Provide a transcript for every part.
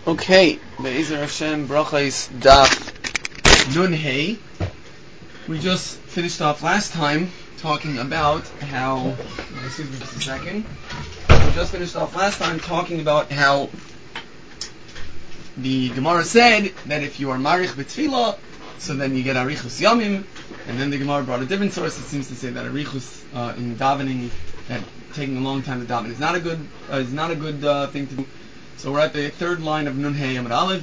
Okay, Be'ezer Hashem, Brachos Daf Nun Hey. We just finished off last time talking about how. Excuse me just a second. We just finished off last time talking about how the Gemara said that if you are marich b'tfilah, so then you get arichus yamim, and then the Gemara brought a different source that seems to say that arichus in davening, that taking a long time to daven is not a good thing to do. So we're at the third line of Nun Hey Amud Aleph.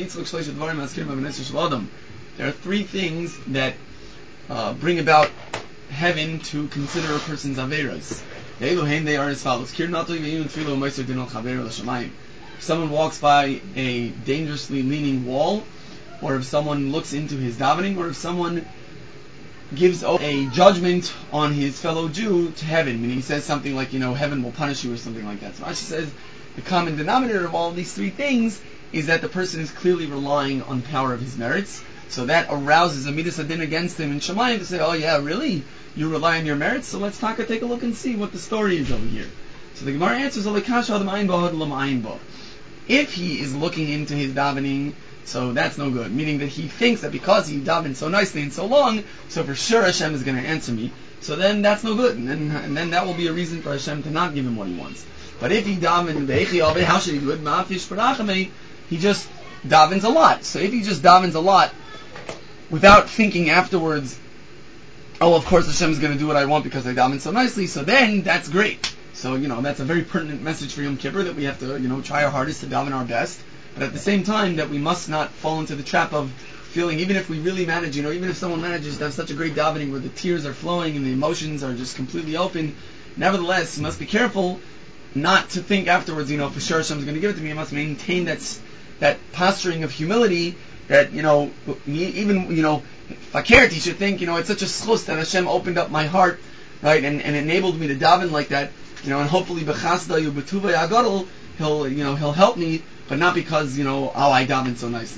There are three things that bring about heaven to consider a person's averas. They are as follows. If someone walks by a dangerously leaning wall, or if someone looks into his davening, or if someone gives a judgment on his fellow Jew to heaven, meaning he says something like, heaven will punish you or something like that. So Rashi says the common denominator of all of these three things is that the person is clearly relying on the power of his merits. So that arouses a midas hadin against him in Shemayim to say, oh yeah, really? You rely on your merits? So let's take a look and see what the story is over here. So the Gemara answers, if he is looking into his davening, so that's no good. Meaning that he thinks that because he davened so nicely and so long, so for sure Hashem is going to answer me. So then that's no good. And then that will be a reason for Hashem to not give him what he wants. But if he davened, how should he do it? He just davens a lot. So if he just davens a lot without thinking afterwards, oh, of course Hashem is going to do what I want because I davened so nicely, so then that's great. So, that's a very pertinent message for Yom Kippur, that we have to, try our hardest to daven our best. But at the same time, that we must not fall into the trap of feeling, even if we really manage, even if someone manages to have such a great davening where the tears are flowing and the emotions are just completely open, nevertheless, you must be careful not to think afterwards, for sure Hashem's going to give it to me. You must maintain that posturing of humility that, even, fakert, you should think, it's such a schus that Hashem opened up my heart, right, and enabled me to daven like that, and hopefully b'chasda yu b'tuva yagadol, he'll help me, but not because, I daven so nicely.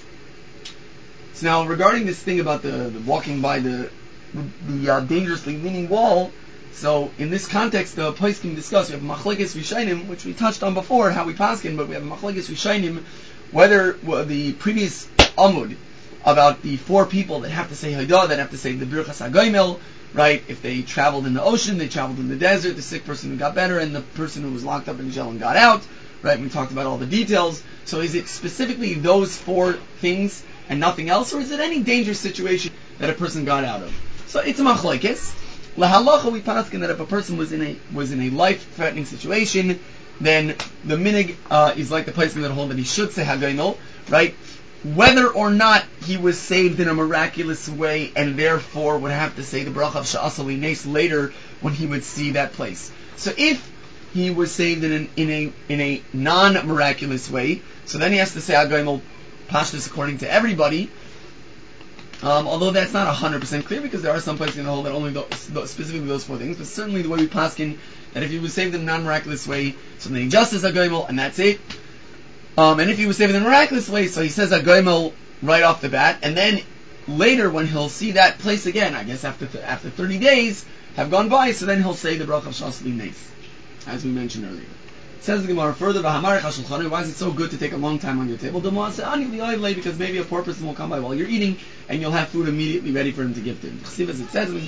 So now, regarding this thing about the walking by the dangerously leaning wall, so in this context, the poskim discuss. We have machlekes rishonim, which we touched on before, how we paskin, but we have machlekes rishonim, whether the previous amud about the four people that have to say Haidah, that have to say the Birchas HaGoimel, right? If they traveled in the ocean, they traveled in the desert, the sick person who got better, and the person who was locked up in jail and got out, right? We talked about all the details. So is it specifically those four things and nothing else, or is it any dangerous situation that a person got out of? So it's a machlekes. Lahalacha, we paskin that if a person was in a life-threatening situation, then the minig is like the place that hold that he should say Hagayno, right? Whether or not he was saved in a miraculous way, and therefore would have to say the bracha of Sha'asali Nes later when he would see that place. So if he was saved in a non-miraculous way, so then he has to say Hagayno Pashtus according to everybody. Although that's not 100% clear, because there are some places in the whole that only specifically those four things, but certainly the way we paskin, that if he was saved in a non-miraculous way, so then he just says Hagoimel, and that's it. And if he was saved in a miraculous way, so he says Hagoimel right off the bat, and then later when he'll see that place again, I guess after 30 days have gone by, so then he'll say the bracha of Shasli Nes, as we mentioned earlier. Says the Gemara further, why is it so good to take a long time on your table? Because maybe a poor person will come by while you're eating, and you'll have food immediately ready for him to give to him. As it says, the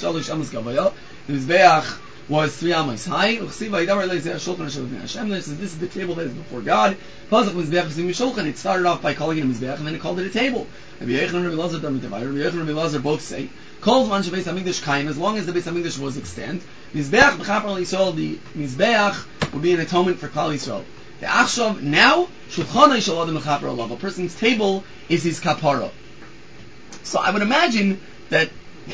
Mizbeach was 3 amos high. This is the table that is before God. It started off by calling it a Mizbeach, and then it called it a table. Rabbi Yochanan and Rabbi Elazar both say, as long as the Beis Hamikdash was extant, Mizbeach b'chapar l'Yisrael, the Mizbeach would be an atonement for Klal Yisrael. The Achshav, now, Shulchanai shel Adam b'chapar alav, a person's table is his kapara. So I would imagine that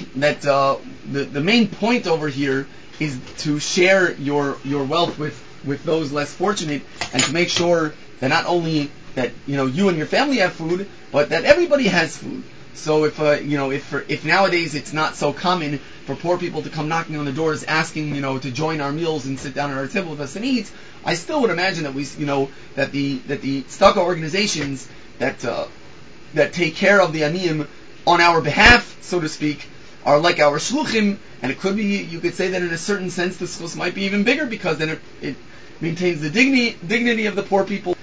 the main point over here is to share your wealth with those less fortunate, and to make sure that not only that you and your family have food, but that everybody has food. So if nowadays it's not so common for poor people to come knocking on the doors asking to join our meals and sit down at our table with us and eat, I still would imagine that that the tzedakah organizations that take care of the aniyim on our behalf, so to speak, are like our shluchim, and it could be, you could say that in a certain sense the schus might be even bigger, because then it maintains the dignity of the poor people,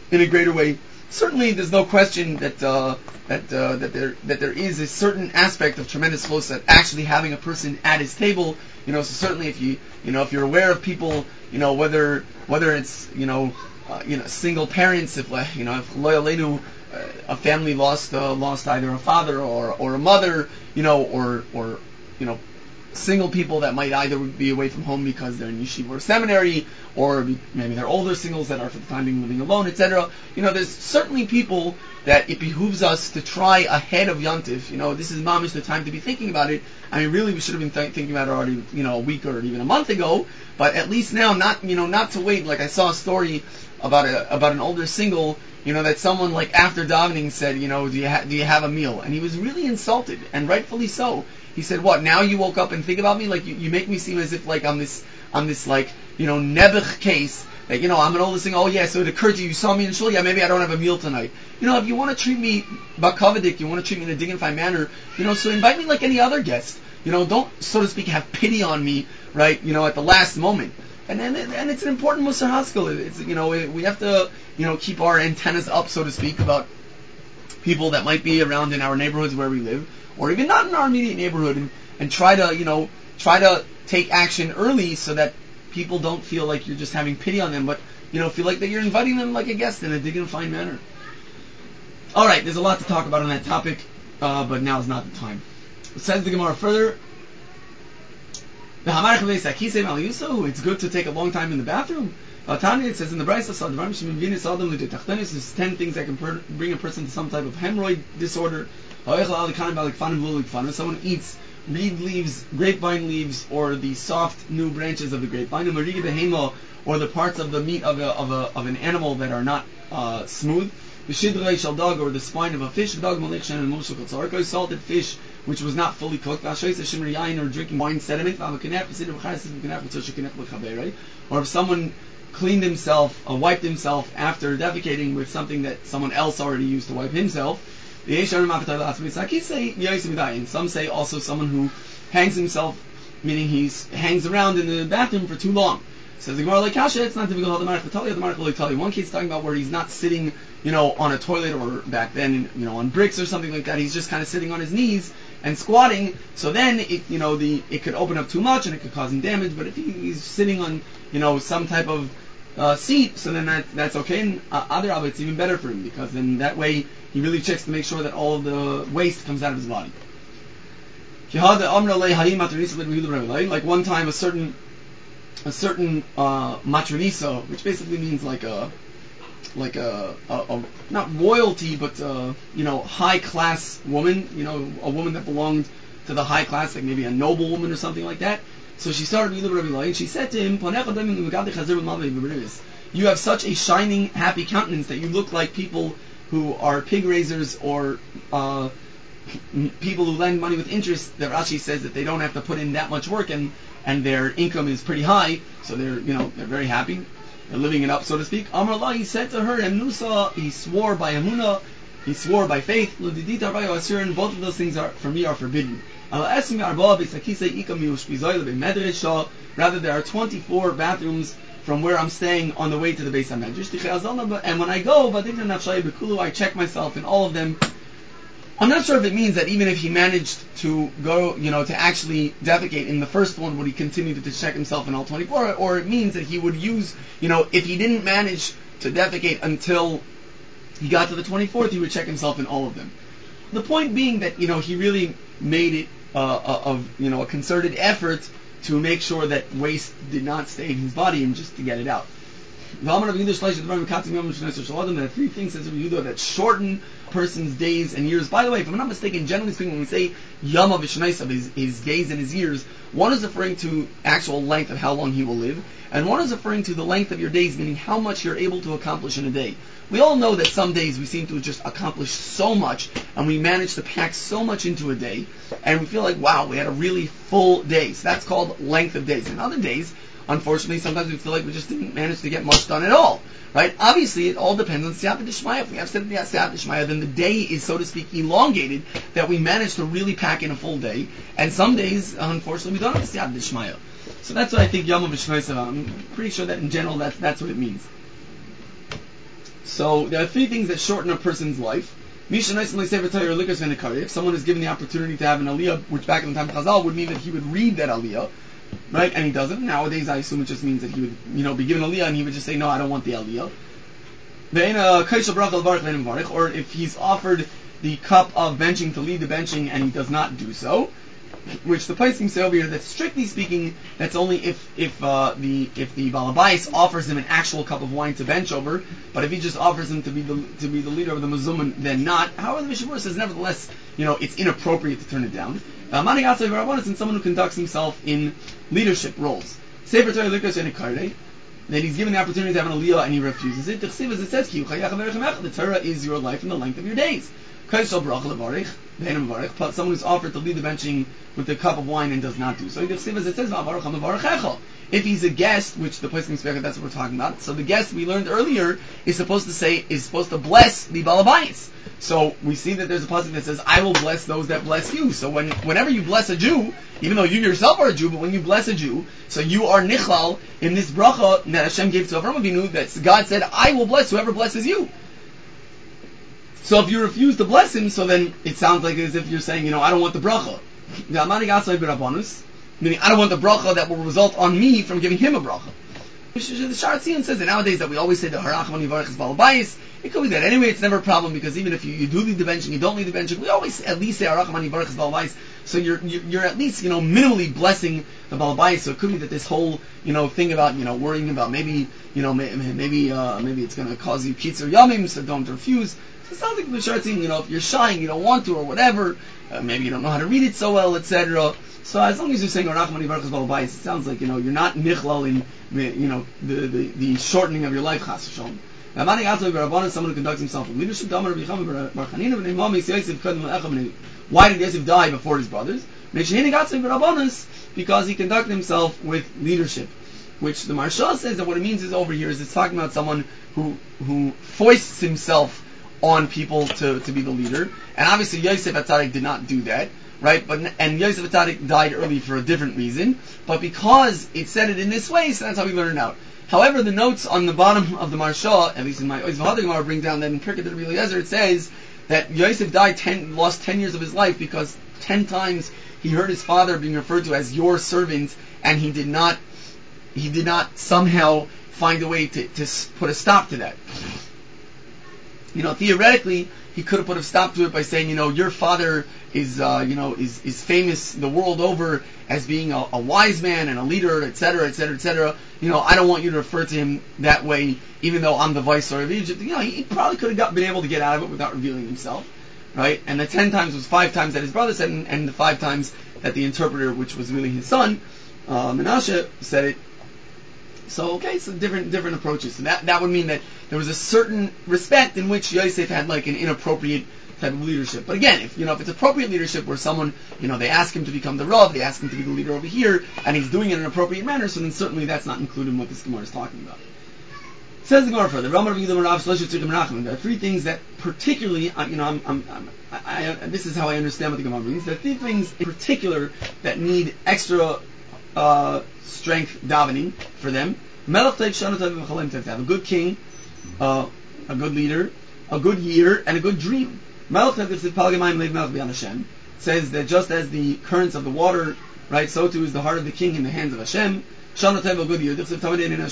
in a greater way. Certainly, there's no question that there is a certain aspect of tremendous chos at actually having a person at his table. So certainly if you're aware of people, whether it's single parents, if lo yaleinu, a family lost either a father or a mother, or single people that might either be away from home because they're in yeshiva or seminary, or maybe they're older singles that are for the time being living alone, etc. There's certainly people that it behooves us to try ahead of Yontif. This is mamish the time to be thinking about it. I mean, really, we should have been thinking about it already, a week or even a month ago. But at least now, not to wait. Like I saw a story about an older single, that someone like after davening said, do you have a meal? And he was really insulted, and rightfully so. He said, "What? Now you woke up and think about me? Like you make me seem as if like I'm this like Nebuch case that I'm an older single. Oh yeah, so it occurred to you, you saw me in shul. Yeah, maybe I don't have a meal tonight. If you want to treat me bakavadik, you want to treat me in a dignified manner, so invite me like any other guest. Don't, so to speak, have pity on me, right? At the last moment." And it's an important Musar Haskell. It's we have to keep our antennas up, so to speak, about people that might be around in our neighborhoods where we live, or even not in our immediate neighborhood, and try to take action early so that people don't feel like you're just having pity on them, but feel like that you're inviting them like a guest in a dignified manner. All right, there's a lot to talk about on that topic, but now is not the time. It says the Gemara further. It's good to take a long time in the bathroom. It says in the Brisa, there's 10 things that can bring a person to some type of hemorrhoid disorder. Someone eats reed leaves, grapevine leaves, or the soft new branches of the grapevine, or the parts of the meat of an animal that are not smooth. The dog, or the spine of a fish, salted fish which was not fully cooked, or drinking wine sediment, or if someone cleaned himself, wiped himself after defecating with something that someone else already used to wipe himself. And some say also someone who hangs himself, meaning he hangs around in the bathroom for too long. Says the Gemara, like Kasha, it's not difficult. One case talking about where he's not sitting, on a toilet, or back then, on bricks or something like that. He's just kind of sitting on his knees and squatting. So then, it could open up too much and it could cause him damage. But if he's sitting on, some type of seat, so then that's okay. And other it's even better for him, because then that way he really checks to make sure that all of the waste comes out of his body. Like one time, a certain matronisa, which basically means like a not royalty, but high class woman, a woman that belonged to the high class, like maybe a noble woman or something like that. So she started with Rabbi Lai, and she said to him, "You have such a shining, happy countenance that you look like people who are pig raisers, or people who lend money with interest." That Rashi says that they don't have to put in that much work, and their income is pretty high, so they're very happy. They're living it up, so to speak. Amar Allah, he said to her, Emnusa, he swore by Emunah, he swore by faith, and both of those things are forbidden. Rather, there are 24 bathrooms from where I'm staying on the way to the Beis HaMedrash. And when I go, I check myself in all of them. I'm not sure if it means that even if he managed to go, to actually defecate in the first one, would he continue to check himself in all 24, or it means that he would use, if he didn't manage to defecate until he got to the 24th, he would check himself in all of them. The point being that, he really made it a concerted effort to make sure that waste did not stay in his body and just to get it out. There are 3 things, says Rabbi Yehuda, that shorten a person's days and years. By the way, if I'm not mistaken, generally speaking, when we say Yama V'Shnaisav, his days and his years, one is referring to actual length of how long he will live, and one is referring to the length of your days, meaning how much you're able to accomplish in a day. We all know that some days we seem to just accomplish so much, and we manage to pack so much into a day, and we feel like, wow, we had a really full day. So that's called length of days. And other days, unfortunately, sometimes we feel like we just didn't manage to get much done at all, right? Obviously, it all depends on Siyata D'Shmaya. If we have Siyata D'Shmaya, then the day is, so to speak, elongated, that we manage to really pack in a full day. And some days, unfortunately, we don't have Siyata D'Shmaya. So that's what I think Yom V'Shmaisav. I'm pretty sure that in general, that's what it means. So there are three things that shorten a person's life. If someone is given the opportunity to have an aliyah, which back in the time of Chazal would mean that he would read that aliyah, right? And he doesn't. Nowadays, I assume it just means that he would, be given aliyah and he would just say, no, I don't want the aliyah. Or if he's offered the cup of benching to lead the benching and he does not do so, which the poskim say over here that strictly speaking, that's only if the balabais offers him an actual cup of wine to bench over. But if he just offers him to be the leader of the mazuman, then not. However, the Mishnah says nevertheless, it's inappropriate to turn it down. And someone who conducts himself in leadership roles. Then he's given the opportunity to have an aliyah and he refuses it. As it says, the Torah is your life and the length of your days. Someone who's offered to lead the benching with the cup of wine and does not do so. As it says, if he's a guest, which the place can speak, that's what we're talking about. So the guest we learned earlier is supposed to bless the balabais. So we see that there's a pasuk that says, "I will bless those that bless you." So whenever you bless a Jew, even though you yourself are a Jew, but when you bless a Jew, so you are nichlal in this bracha that Hashem gave to Avraham Avinu, that God said, "I will bless whoever blesses you." So if you refuse to bless him, so then it sounds like as if you're saying, I don't want the bracha. Meaning, I don't want the bracha that will result on me from giving him a bracha. The Sha'ar Tzion says that nowadays that we always say the harachman yivarech is balabais. It could be that anyway. It's never a problem because even if you do lead the bench and you don't lead the bench, we always at least say harachman yivarech is balabais. So you're at least minimally blessing the balabais. So it could be that this whole thing about worrying about maybe it's going to cause you kitzur yamim, so don't refuse. So it sounds like the Sha'ar Tzion, if you're shy and you don't want to or whatever, maybe you don't know how to read it so well, etc. So as long as you're saying harachman yivarech is balabais, it sounds like you're not nichlal in the shortening of your life, chas v'shalom. Someone who conducts himself with leadership. Why did Yosef die before his brothers? Because he conducted himself with leadership. Which the Maharsha says that what it means is over here is it's talking about someone who foists himself on people to be the leader. And obviously Yosef HaTzadik did not do that. Right, and Yosef HaTzadik died early for a different reason, but because it said it in this way, so that's how we learn it out. However, the notes on the bottom of the Maharsha, at least in my Oiz V'Hadar Gemara, bring down that in Pirkei Rabbi Eliezer it says that Yosef lost 10 years of his life because 10 times he heard his father being referred to as your servant, and he did not somehow find a way to put a stop to that. Theoretically, he could have put a stop to it by saying, your father is famous the world over as being a wise man and a leader, etc., etc., etc. I don't want you to refer to him that way, even though I'm the viceroy of Egypt. He probably could have been able to get out of it without revealing himself, right? And the 10 times was 5 times that his brother said, and the 5 times that the interpreter, which was really his son, Menashe, said it. So different approaches. So that would mean that there was a certain respect in which Yosef had like an inappropriate type of leadership. But again, if it's appropriate leadership where someone, they ask him to become the Rav, they ask him to be the leader over here, and he's doing it in an appropriate manner, so then certainly that's not included in what this Gemara is talking about. Says the Gemara further, there are 3 things that particularly, this is how I understand what the Gemara means. There are 3 things in particular that need extra strength davening for them. To have a good king, a good leader, a good year, and a good dream. Says that just as the currents of the water, right, so too is the heart of the king in the hands of Hashem. A good year. That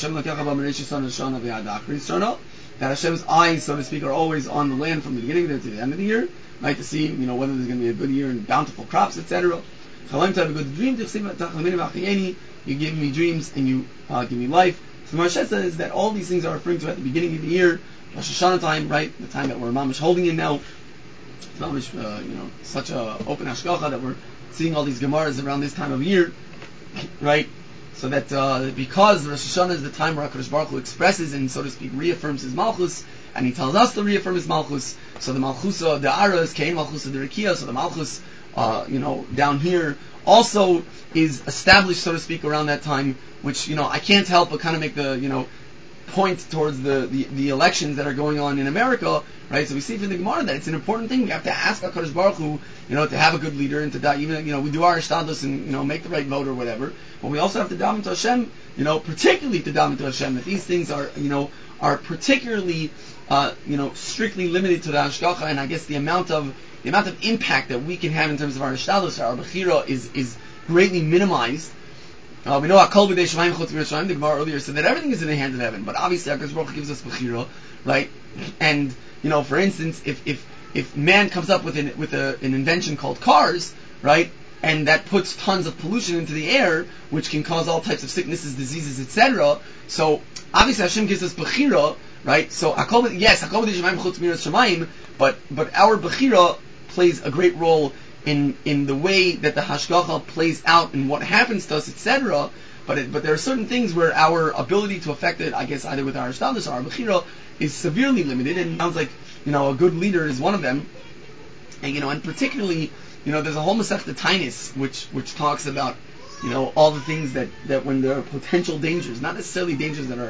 Hashem's eyes, so to speak, are always on the land from the beginning of the year to the end of the year, right, to see, whether there's going to be a good year and bountiful crops, etc. To have a good dream. You give me dreams and you give me life. So Maharsha says that all these things are referring to at the beginning of the year, Rosh Hashanah time, right? The time that we're mamish holding in now. It's mamish, such a open hashgacha that we're seeing all these gemaras around this time of year, right? So that because Rosh Hashanah is the time where HaKadosh Baruch Hu expresses and, so to speak, reaffirms his malchus, and he tells us to reaffirm his malchus. So the malchusa the aras, kain malchusa the rikia. So the malchus, down here also is established, so to speak, around that time, which, I can't help but kind of make the, point towards the elections that are going on in America, right? So we see from the Gemara that it's an important thing. We have to ask HaKadosh Baruch Hu, to have a good leader and to die. Even, we do our ishtadlus and, make the right vote or whatever. But we also have to daven to Hashem, particularly to daven to Hashem, that these things are particularly, strictly limited to the hashgacha, and I guess the amount of impact that we can have in terms of our ishtadlus, our bechira, is greatly minimized. We know Hakol b'dei Shemayim chutz miRashamayim. The Gemara earlier said that everything is in the hands of heaven, but obviously HaKadosh Baruch Hu gives us bechira, right? And for instance, if man comes up with an invention called cars, right, and that puts tons of pollution into the air, which can cause all types of sicknesses, diseases, etc. So obviously Hashem gives us bechira, right? So Hakol b'dei Shemayim chutz miRashamayim, but our bechira plays a great role in the way that the hashgacha plays out and what happens to us, etc. But there are certain things where our ability to affect it, I guess, either with our ishtadlus or our bechira, is severely limited. And it sounds like a good leader is one of them. And and particularly there's a whole Masechta Tainis which talks about all the things that when there are potential dangers, not necessarily dangers that are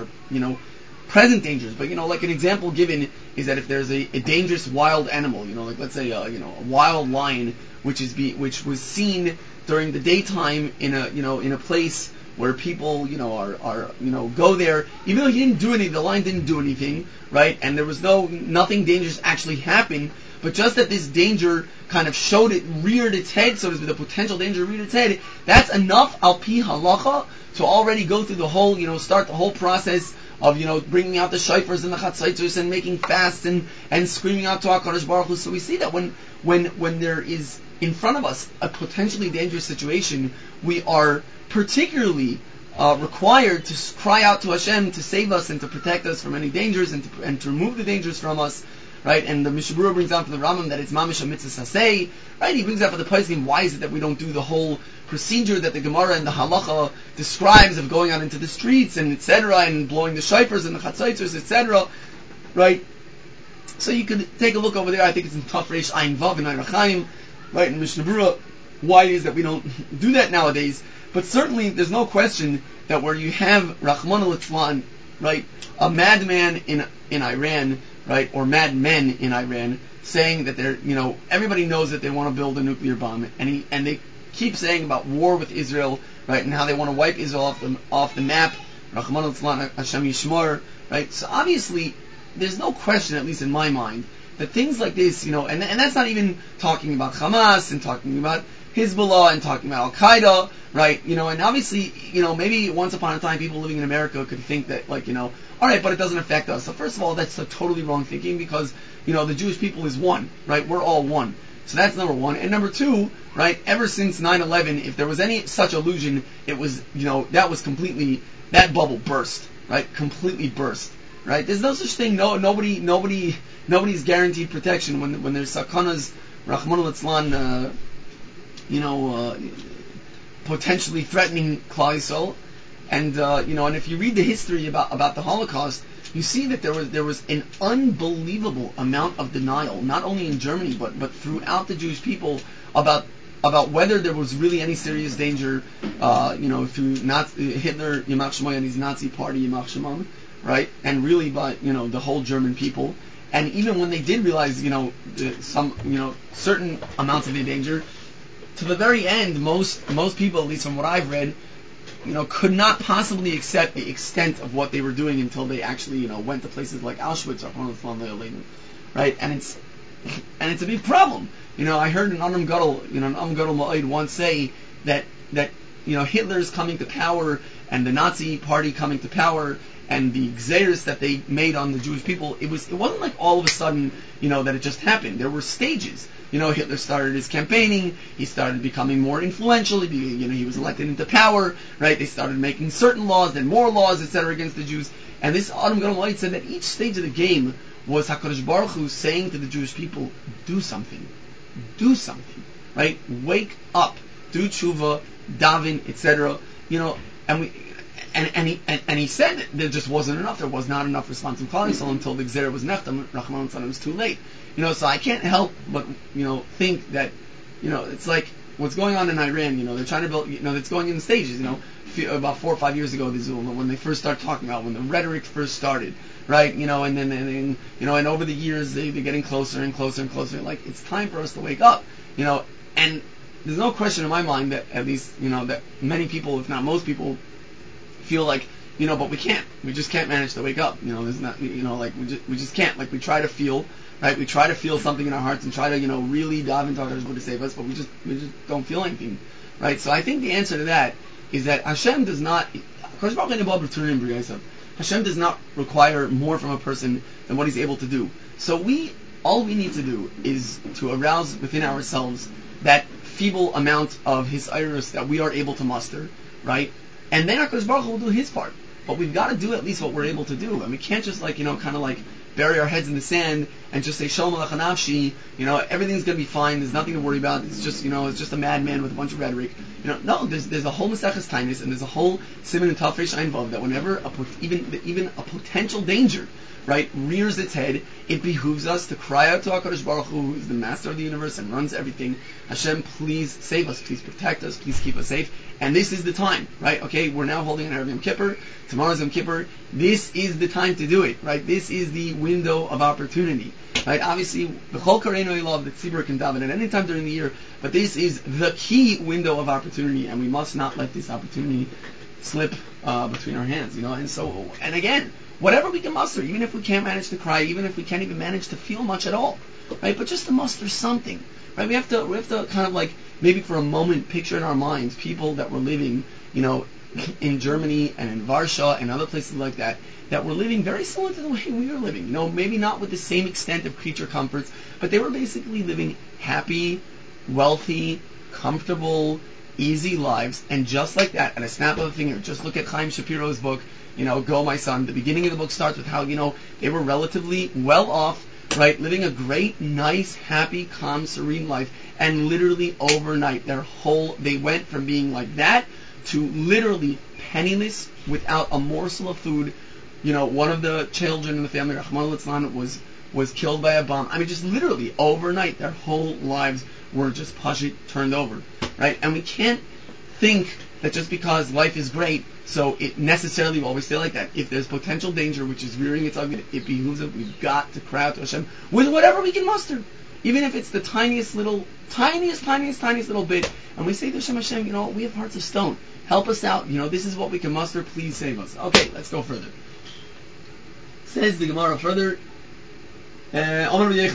present dangers, but like an example given is that if there's a dangerous wild animal, like let's say a wild lion which was seen during the daytime in a place where people are go there, even though he didn't do anything, the lion didn't do anything, right? And there was nothing dangerous actually happened, but just that this danger kind of reared its head, so to speak, the potential danger reared its head, that's enough al pi halacha to already go through the whole, start the whole process of bringing out the shofars and the chatzaitos and making fasts and screaming out to HaKadosh Baruch Hu. So we see that when there is in front of us a potentially dangerous situation, we are particularly required to cry out to Hashem to save us and to protect us from any dangers and to remove the dangers from us, right? And the Mishnah Berurah brings down from the Rambam that it's mamish a mitzvah saseh, right? He brings out for the poskim, why is it that we don't do the whole procedure that the Gemara and the Halacha describes of going out into the streets and etc. and blowing the shofars and the chatzaitos, etc. Right? So you could take a look over there. I think it's in Taf Reish Ayin Vav in Erechaim, right, in Mishnah Berurah, why it is that we don't do that nowadays. But certainly there's no question that where you have Rachmana litzlan, right, a madman in Iran, right, or madmen in Iran, saying that they're, everybody knows that they want to build a nuclear bomb, and they keep saying about war with Israel, right, and how they want to wipe Israel off the map. Rachmana litzlan, Hashem Yishmor, right. So obviously there's no question, at least in my mind, that things like this, and that's not even talking about Hamas and talking about Hezbollah and talking about Al-Qaeda, right? And obviously, maybe once upon a time people living in America could think that, all right, but it doesn't affect us. So first of all, that's a totally wrong thinking because, the Jewish people is one, right? We're all one. So that's number one. And number two, right, ever since 9/11, if there was any such illusion, it was, that was completely, that bubble burst, right? Completely burst. Right? There's no such thing. Nobody's guaranteed protection when there's sakanas, Rachmana litzlan, potentially threatening Klal Yisrael. And and if you read the history about the Holocaust, you see that there was an unbelievable amount of denial, not only in Germany but throughout the Jewish people about whether there was really any serious danger, through Hitler, Yamach Shemoy, and his Nazi party, Yamach Shemam, right? And really by, the whole German people. And even when they did realize, some, certain amounts of the danger, to the very end, most people, at least from what I've read, could not possibly accept the extent of what they were doing until they actually, went to places like Auschwitz or right? And it's a big problem. I heard an Adam Gadol, Ma'od once say that Hitler's coming to power and the Nazi party coming to power and the gzeiros that they made on the Jewish people, it wasn't like all of a sudden, that it just happened. There were stages. Hitler started his campaigning. He started becoming more influential. He was elected into power, right? They started making certain laws, then more laws, etc., against the Jews. And this Adam Gadol said that each stage of the game was HaKadosh Baruch Hu saying to the Jewish people, do something, right? Wake up, do tshuva, daven, etc. And he said there just wasn't enough. There was not enough response from Klal Yisrael until the Gzera was nechtam. Rachmana litzlan, it was too late. So I can't help but think that it's like what's going on in Iran, they're trying to build, it's going in stages, about 4 or 5 years ago, when they first started talking about, when the rhetoric first started, right, and then and over the years, they're getting closer and closer and closer, like, it's time for us to wake up, and there's no question in my mind that, at least, that many people, if not most people, feel like, but we can't. We just can't manage to wake up. There's not, like, we just can't. Like, we try to feel, right? We try to feel something in our hearts and try to, really dive into HaKadosh Baruch Hu to save us, but we just don't feel anything, right? So I think the answer to that is that Hashem does not, Hashem does not require more from a person than what He's able to do. So all we need to do is to arouse within ourselves that feeble amount of His iris that we are able to muster, right? And then HaKadosh Baruch Hu will do His part. But we've got to do at least what we're able to do. And we can't just kind of like bury our heads in the sand and just say, Shalom Aleichem Nafshi, everything's going to be fine, there's nothing to worry about, it's just, it's just a madman with a bunch of rhetoric. No, there's a whole Maseches Tainus, and there's a whole Siman and Tafresh Ein Vav that whenever even a potential danger, right, rears its head, it behooves us to cry out to HaKadosh Baruch Hu, who is the master of the universe and runs everything. Hashem, please save us, please protect us, please keep us safe. And this is the time, right? Okay, we're now holding an Erev Yom Kippur. Tomorrow's Yom Kippur. This is the time to do it, right? This is the window of opportunity, right? Obviously, the Chol Kareinu Ilav, the Tzibur can daven at any time during the year, but this is the key window of opportunity, and we must not let this opportunity slip between our hands, and again, whatever we can muster, even if we can't manage to cry, even if we can't even manage to feel much at all, right? But just to muster something, right? We have to kind of like, maybe for a moment, picture in our minds people that were living, in Germany and in Warsaw and other places like that were living very similar to the way we are living. Maybe not with the same extent of creature comforts, but they were basically living happy, wealthy, comfortable, easy lives. And just like that, at a snap of a finger, just look at Chaim Shapiro's book, Go My Son. The beginning of the book starts with how, they were relatively well off, right, living a great, nice, happy, calm, serene life, and literally overnight, they went from being like that to literally penniless, without a morsel of food. One of the children in the family, Rahman al-Islam, was killed by a bomb. I mean, just literally overnight, their whole lives were just pashut, turned over, right? And we can't think that just because life is great, so it necessarily will always stay like that. If there's potential danger, which is rearing its ugly, it behooves it. We've got to cry out to Hashem with whatever we can muster, even if it's the tiniest little bit. And we say to Hashem, we have hearts of stone. Help us out. This is what we can muster. Please save us. Okay, let's go further. Says the Gemara further. Three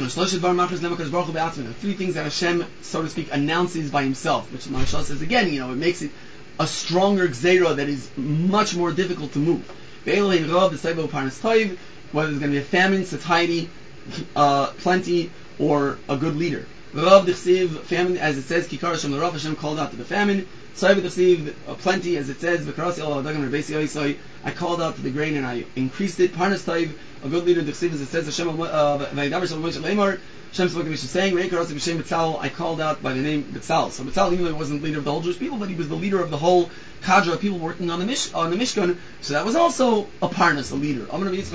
things that Hashem, so to speak, announces by Himself, which Maharsha says again, it makes it a stronger gzeira that is much more difficult to move. Whether there's going to be a famine, satiety, plenty, or a good leader. Famine, as it says, Kikar Hashem l'Rav, Hashem called out to the famine. Plenty, as it says, I called out to the grain and I increased it. Parnas Taiv, a good leader, as it says, Hashem spoke to me saying, I called out by the name Betzal. So Betzal, even though he wasn't the leader of the whole Jewish people, but he was the leader of the whole cadre of people working on the Mishkan. So that was also a Parnas, a leader.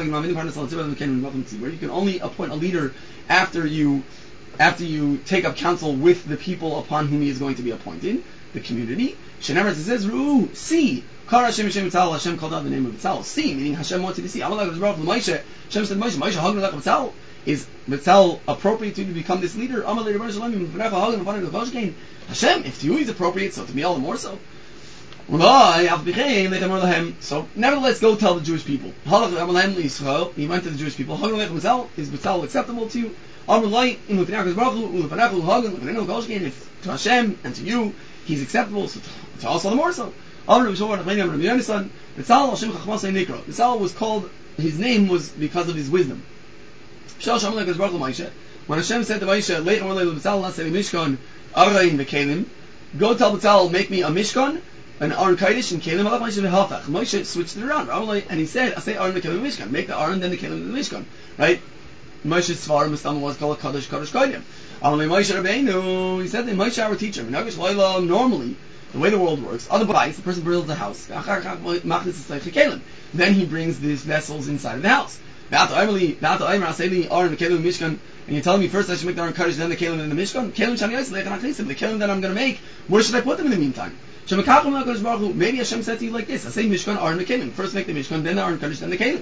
Where you can only appoint a leader after you take up counsel with the people upon whom he is going to be appointed, the community. Shenever, as it says, Ru'u, see. Hashem called out the name of Betzal. See, meaning Hashem wanted to see. Hashem said, Moshe, is Betzal appropriate to become this leader? Hashem, if to you he's appropriate, so to me all the more so. So, nevertheless, go tell the Jewish people. He went to the Jewish people. Is Betzal acceptable to you? If to Hashem and to you he's acceptable, so to us all the more so. Betzal was called, his name was because of his wisdom. When Hashem said to Moshe, go tell Betzal, make me a Mishkan, an Aron Kodesh, and Kelim. Moshe switched it around, and he said, I say Aron the Kelim Mishkan, make the Aron, then the Kelim the Mishkan, right? Moshe's Svarim Mustama was called Kadosh Kodim. Moshe Rabbeinu, he said to Moshe, our teacher, normally, the way the world works, otherwise the person builds a house, then he brings these vessels inside of the house. And you're telling me first I should make the Aron Kodesh, then the Kelim in the Mishkan? The Kelim that I'm going to make, where should I put them in the meantime? Maybe Hashem said to you like this: I say Mishkan, Aron, Kelim. First make the Mishkan, then the Aron Kodesh, then the Kelim.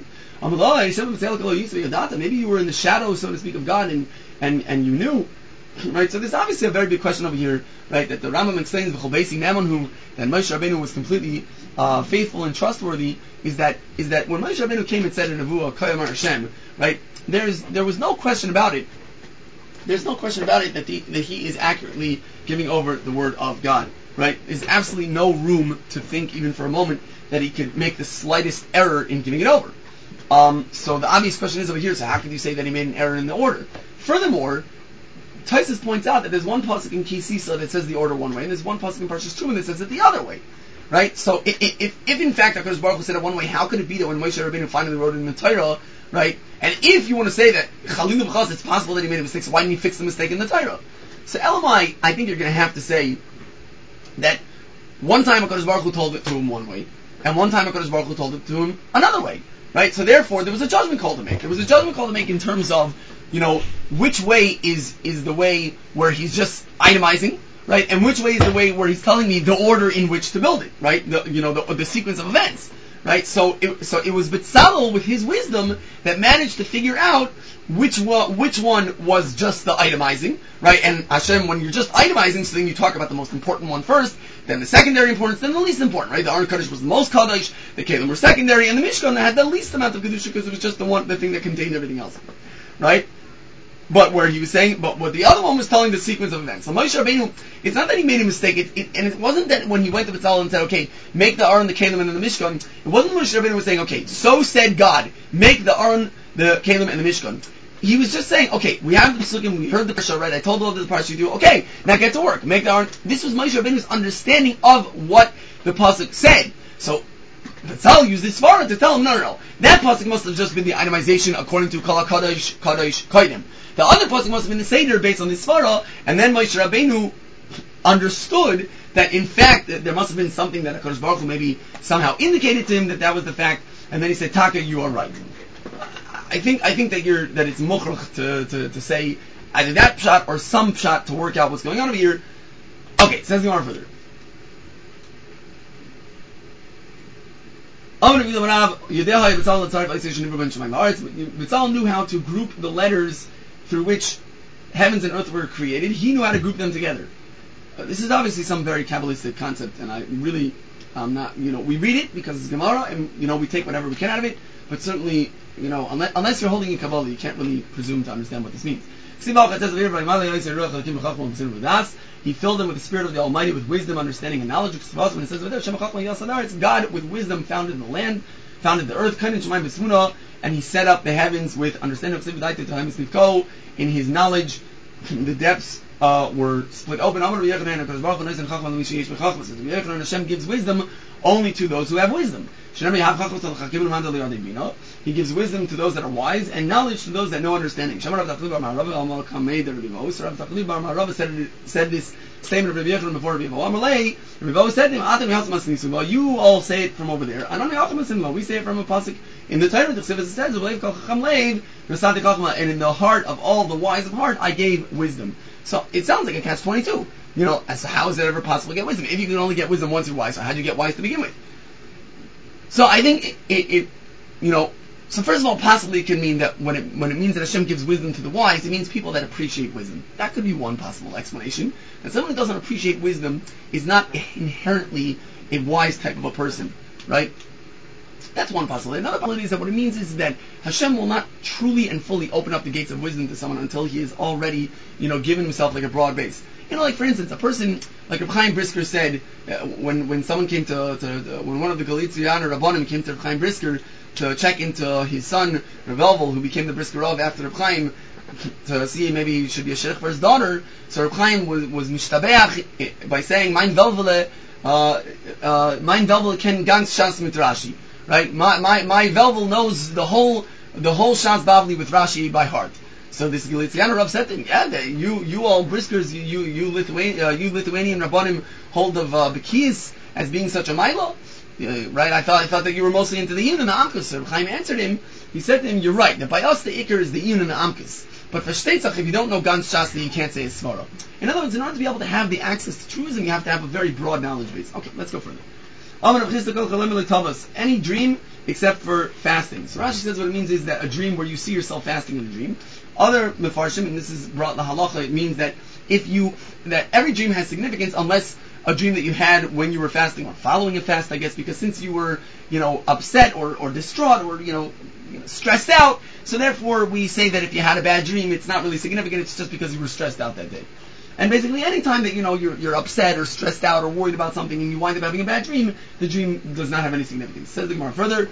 Maybe you were in the shadow, so to speak, of God, and you knew. Right, so there's obviously a very big question over here, right? That the Rambam explains that Moshe Rabbeinu was completely faithful and trustworthy. Is that when Moshe Rabbeinu came and said in Nevuah, Kayamar Hashem, right? There was no question about it. There's no question about it that he is accurately giving over the word of God, right? There's absolutely no room to think even for a moment that he could make the slightest error in giving it over. So the obvious question is over here: so how could you say that he made an error in the order? Furthermore, Taisus points out that there's one pasuk in Ki Sisa that says the order one way, and there's one pasuk in Parshas Truma that says it the other way, right? So if in fact HaKadosh Baruch Hu said it one way, how could it be that when Moshe Rabbeinu finally wrote it in the Torah, right? And if you want to say that Chalil B'chas, it's possible that he made a mistake, so why didn't he fix the mistake in the Torah? So Elamai, I think you're going to have to say that one time HaKadosh Baruch Hu told it to him one way, and one time HaKadosh Baruch Hu told it to him another way, right? So therefore, there was a judgment call to make. There was a judgment call to make in terms of, which way is the way where he's just itemizing, right? And which way is the way where he's telling me the order in which to build it, right? The sequence of events, right? So it was Betzalel with his wisdom that managed to figure out which one was just the itemizing, right? And Hashem, when you're just itemizing, so then you talk about the most important one first, then the secondary importance, then the least important, right? The Aron Kodesh was the most Kodesh, the Kelim were secondary, and the Mishkan had the least amount of Kedusha because it was just the thing that contained everything else, right? But where he was saying, but what the other one was telling the sequence of events. So Moshe Rabbeinu, it's not that he made a mistake, and it wasn't that when he went to Betzalel and said, okay, make the Aron, the Kelim, and then the Mishkan, it wasn't Moshe Rabbeinu was saying, okay, so said God, make the Aron, the Kelim, and the Mishkan. He was just saying, okay, we have the Pesukim, we heard the Parsha, right? I told all the Parsha you do, okay, now get to work, make the Aron. This was Moshe Rabbeinu's understanding of what the Pasuk said. So, Betzalel used this Svara to tell him, no. That Pasuk must have just been the itemization according to Kol HaKadosh, Kadosh, Kodim. The other pasuk must have been the Seder based on this Svara, and then Moshe Rabbeinu understood that in fact there must have been something that HaKadosh Baruch Hu maybe somehow indicated to him that was the fact, and then he said, Taka, you are right. I think that it's mukhrach to say either that pshat or some pshat to work out what's going on over here. Okay, says the Gemara further. Betzalel knew how to group the letters through which heavens and earth were created. He knew how to group them together. This is obviously some very Kabbalistic concept, and I really not, we read it because it's Gemara, and, we take whatever we can out of it, but certainly, unless you're holding in Kabbalah, you can't really presume to understand what this means. He filled them with the Spirit of the Almighty, with wisdom, understanding, and knowledge. When it says it's God with wisdom founded the land, founded the earth, and he set up the heavens with understanding. In his knowledge, the depths were split open. Hashem gives wisdom only to those who have wisdom. He gives wisdom to those that are wise and knowledge to those that know understanding. Rav said this statement of Rabbi Yochanan before Rabbi Yehuda. Rabbi said to him, well, you all say it from over there. We say it from a pasuk in the Torah. It says, and in the heart of all the wise of heart, I gave wisdom. So it sounds like a catch-22. So how is it ever possible to get wisdom? If you can only get wisdom once you're wise, so how do you get wise to begin with? So I think so first of all, possibly it can mean that when it means that Hashem gives wisdom to the wise, it means people that appreciate wisdom. That could be one possible explanation. That someone who doesn't appreciate wisdom is not inherently a wise type of a person, right? That's one possibility. Another possibility is that what it means is that Hashem will not truly and fully open up the gates of wisdom to someone until he has already, given himself like a broad base. Like for instance, a person like Reb Chaim Brisker said when someone came when one of the Galitzian or Rabbanim came to Reb Chaim Brisker to check into his son Reb Elvel, who became the Brisker Rav after Reb Chaim, to see maybe he should be a sheikhh for his daughter. So Reb Chaim was mishtabeach by saying mein Velvele ken ganz Shas mit Rashi, right? My Velvel knows the whole Shas Bavli with Rashi by heart. So this Galitzian Rav said to him, you all Briskers, you Lithuanian Rabbanim hold of Bekiyas as being such a Milo, right? I thought that you were mostly into the Yidden, the Amkus. So Chaim answered him He said to him, you're right, that by us the Iker is the Iyun and the Amkis. But for Shteitzach, if you don't know Gans Shas, you can't say a Svara. In other words, in order to be able to have the access to truism, you have to have a very broad knowledge base. Okay, let's go further. Any dream except for fasting. So Rashi says what it means is that a dream where you see yourself fasting in a dream. Other Mefarshim, and this is brought the halacha, it means that that every dream has significance unless a dream that you had when you were fasting or following a fast, I guess, because since you were, upset or distraught or, stressed out, so therefore we say that if you had a bad dream, it's not really significant, it's just because you were stressed out that day. And basically any time that, you're upset or stressed out or worried about something and you wind up having a bad dream, the dream does not have any significance. Says the Gemara further,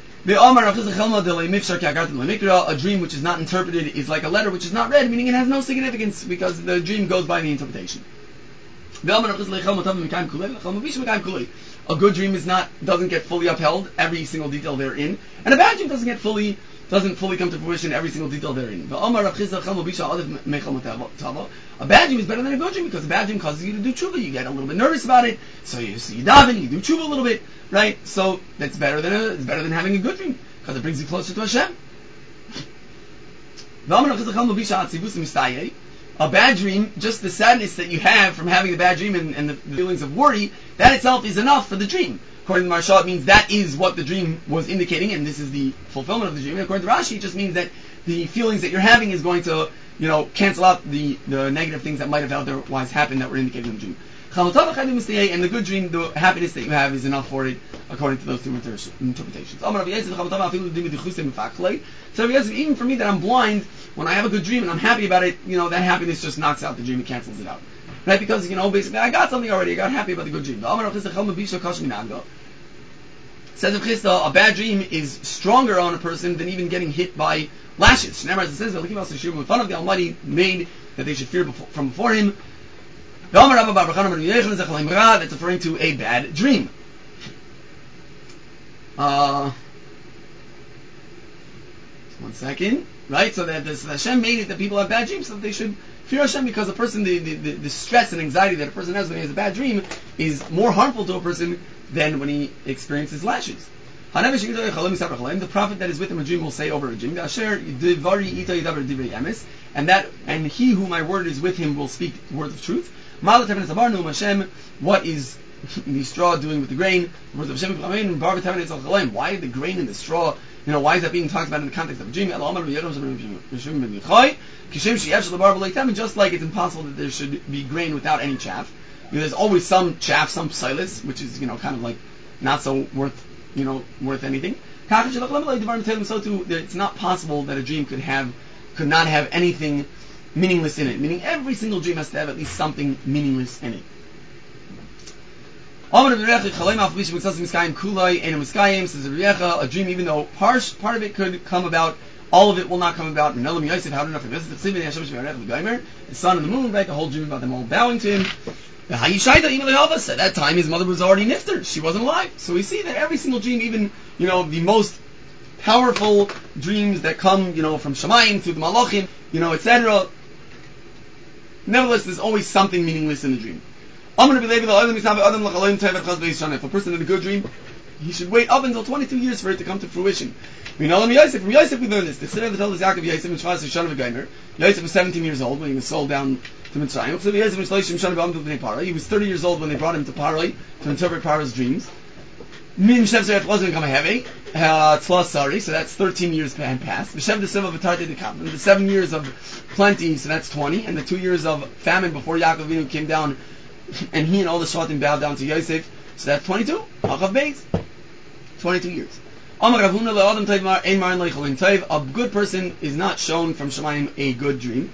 a dream which is not interpreted is like a letter which is not read, meaning it has no significance because the dream goes by the interpretation. A good dream doesn't get fully upheld every single detail therein, and a bad dream doesn't fully come to fruition every single detail therein. A bad dream is better than a good dream because a bad dream causes you to do tshuva. You get a little bit nervous about it, so you daven, you do tshuva a little bit, right? So that's better than having a good dream because it brings you closer to Hashem. A bad dream, just the sadness that you have from having a bad dream and the feelings of worry, that itself is enough for the dream. According to Maharsha, it means that is what the dream was indicating, and this is the fulfillment of the dream. And according to Rashi, it just means that the feelings that you're having is going to, cancel out the negative things that might have otherwise happened that were indicated in the dream. And the good dream, the happiness that you have is enough for it, according to those two interpretations. So even for me that I'm blind, when I have a good dream and I'm happy about it, that happiness just knocks out the dream, it cancels it out. Right? Because, basically I got something already, I got happy about the good dream. Says of Chisda, a bad dream is stronger on a person than even getting hit by lashes. Shneimar, as it says, the fun of the Almighty made that they should fear from before Him. That's referring to a bad dream. 1 second. Right? So that Hashem made it that people have bad dreams, so that they should fear Hashem, because a person, the stress and anxiety that a person has when he has a bad dream is more harmful to a person than when he experiences lashes. The prophet that is with him a dream will say over a dream, and he who my word is with him will speak words of truth. What is the straw doing with the grain? Why the grain and the straw? Why is that being talked about in the context of a dream? Just like it's impossible that there should be grain without any chaff. There's always some chaff, some psilis, which is kind of like not so worth anything. So too, it's not possible that a dream could not have anything meaningless in it. Meaning every single dream has to have at least something meaningless in it. A dream, even though part of it could come about, all of it will not come about. The sun and the moon, right? The whole dream about them all bowing to him. At that time, his mother was already niftered; she wasn't alive. So we see that every single dream, even the most powerful dreams that come, from Shamayim through the Malachim, etc. Nevertheless, there's always something meaningless in the dream. If a person in a good dream, he should wait up until 22 years for it to come to fruition. From Yosef we learn this. The Siddur tells us Yaakov Yosef was 17 years old when he was sold down to Mitzrayim. He was 30 years old when they brought him to Parai to interpret Paro's dreams. So that's 13 years had passed. The 7 years of plenty, so that's 20, and the 2 years of famine before Yaakov Avinu came down, and he and all the Shvatim bowed down to Yosef, so that's 22. 22 years. A good person is not shown from Shemayim a good dream.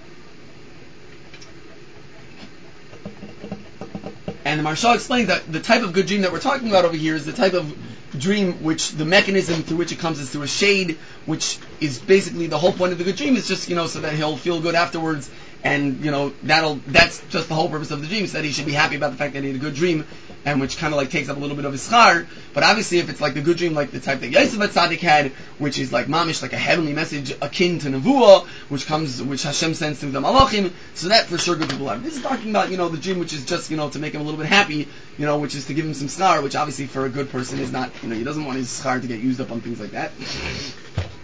And the Maharsha explains that the type of good dream that we're talking about over here is the type of dream which the mechanism through which it comes is through a shade, which is basically the whole point of the good dream is just, so that he'll feel good afterwards, and, that's just the whole purpose of the dream, so that he should be happy about the fact that he had a good dream, and which kind of like takes up a little bit of his schar. But obviously if it's like the good dream, like the type that Yosef HaTzadik had, which is like mamish, like a heavenly message akin to Nevuah, which Hashem sends through the Malachim, so that for sure good people have. This is talking about, the dream which is just, to make him a little bit happy, which is to give him some schar, which obviously for a good person is not, he doesn't want his schar to get used up on things like that.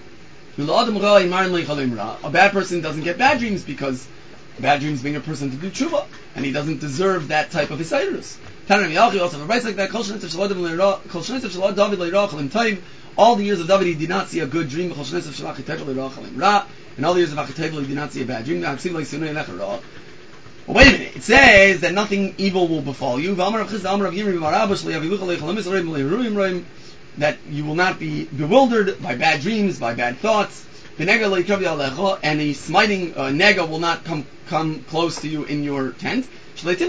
A bad person doesn't get bad dreams because bad dreams bring a person to do tshuva, and he doesn't deserve that type of hisayrus. Also, a like that. All the years of David, he did not see a good dream. And all the years of Achitofel, he did not see a bad dream. Well, wait a minute. It says that nothing evil will befall you. That you will not be bewildered by bad dreams, by bad thoughts. And a smiting nega will not come close to you in your tent. Which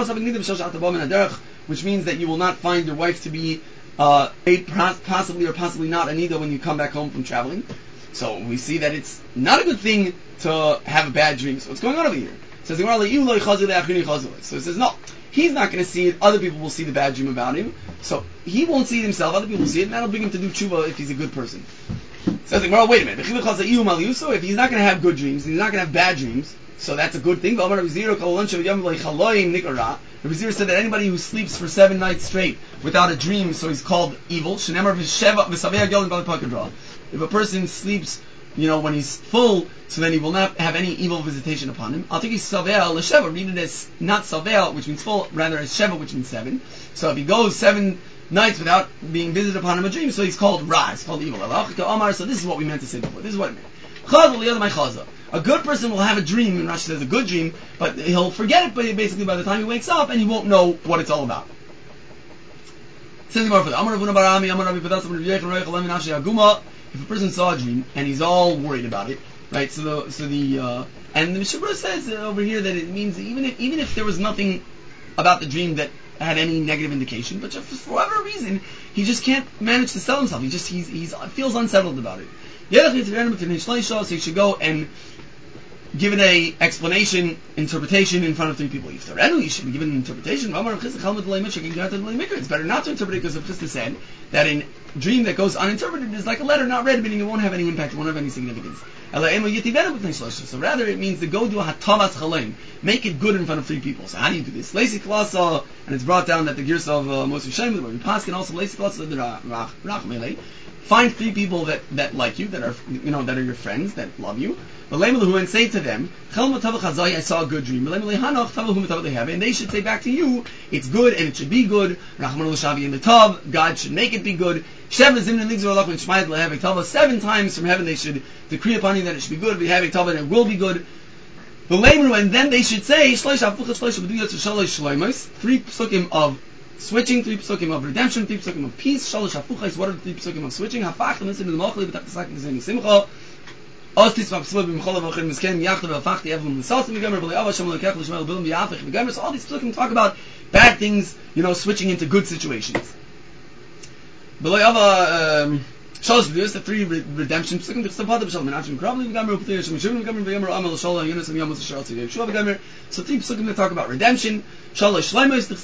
means that you will not find your wife to be possibly or possibly not a nida when you come back home from traveling. So we see that it's not a good thing to have a bad dream. So what's going on over here? It says, so it says, no, he's not going to see it. Other people will see the bad dream about him. So he won't see it himself. Other people will see it, and that'll bring him to do tshuva if he's a good person. Says, well, wait a minute. If he's not going to have good dreams, and he's not going to have bad dreams, so that's a good thing. Rabbi Zira said that anybody who sleeps for 7 nights straight without a dream, so he's called evil. If a person sleeps, when he's full, so then he will not have any evil visitation upon him. I'll take his saveah l'sheva, read it as not saveah, which means full, rather as sheva, which means 7. So if he goes 7 nights without being visited upon him a dream, so he's called ra, he's called evil. So this is what we meant to say before. This is what it meant. A good person will have a dream, and Rashi says a good dream, but he'll forget it basically by the time he wakes up, and he won't know what it's all about. Says more for that. If a person saw a dream and he's all worried about it, right? And the Mishabura says over here that it means even if there was nothing about the dream that had any negative indication, but just for whatever reason he just can't manage to sell himself. He feels unsettled about it. So he should go and give it a explanation, interpretation in front of 3 people. If you should be given an interpretation. It's better not to interpret it because Chisda said that a dream that goes uninterpreted is like a letter not read, meaning it won't have any impact, it won't have any significance. So rather it means to go do a hatavas chaleim, make it good in front of 3 people. So how do you do this? Leisi klasa, and it's brought down that the Girsa of Moshe Shem, where we pass, and also Leisi klasa the Rachmelei. Find 3 people that like you, that are your friends, that love you. And say to them, I saw a good dream. And they should say back to you, it's good and it should be good. God should make it be good. 7 times from heaven they should decree upon you that it should be good, and it will be good. And then they should say 3 psukim of switching, 3 psukim of redemption, 3 psukim of peace. What are the 3 psukim of switching? So all these psukim talk about bad things, switching into good situations. The 3 redemption psukim. So 3 psukim that talk about redemption. So 3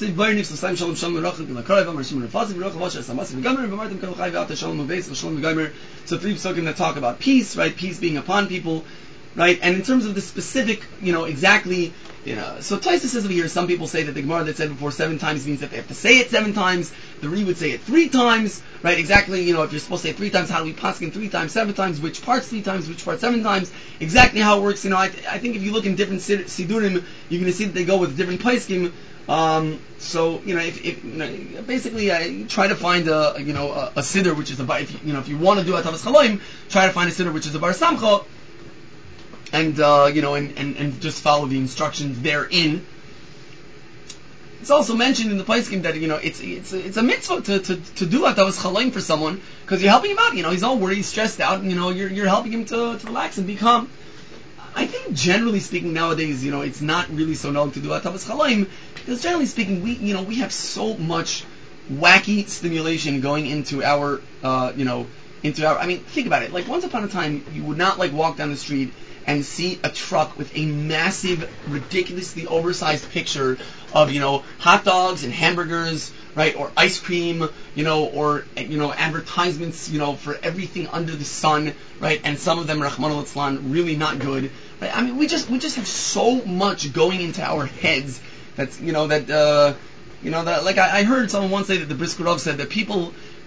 psukim that talk about peace, right? Peace being upon people, right? And in terms of the specific, exactly, so Taisa says over here, some people say that the Gemara that said before 7 times means that they have to say it 7 times. The Re would say it 3 times, right? Exactly, if you're supposed to say it 3 times, how do we paskin 3 times, 7 times, which parts 3 times, which parts 7 times, exactly how it works, I think if you look in different sidurim, you're going to see that they go with different paiskim. So if basically try to find a siddur which is if you want to do Atavas Chaloim, try to find a siddur which is a bar samcha, and and just follow the instructions therein. It's also mentioned in the Paiskim that it's a mitzvah to do Atavas Chaloim for someone because you're helping him out. He's all worried, stressed out, and you're helping him to relax and be calm. I think generally speaking nowadays, it's not really so known to do Atavas Chaloim because generally speaking, we have so much wacky stimulation going into our I mean, think about it. Like once upon a time, you would not walk down the street and see a truck with a massive, ridiculously oversized picture of hot dogs and hamburgers, right, or ice cream, or advertisements, for everything under the sun, right, and some of them, Rahman al-Islam, really not good, right? I mean, we just have so much going into our heads that's, I heard someone once say that the Brisker Rav said that people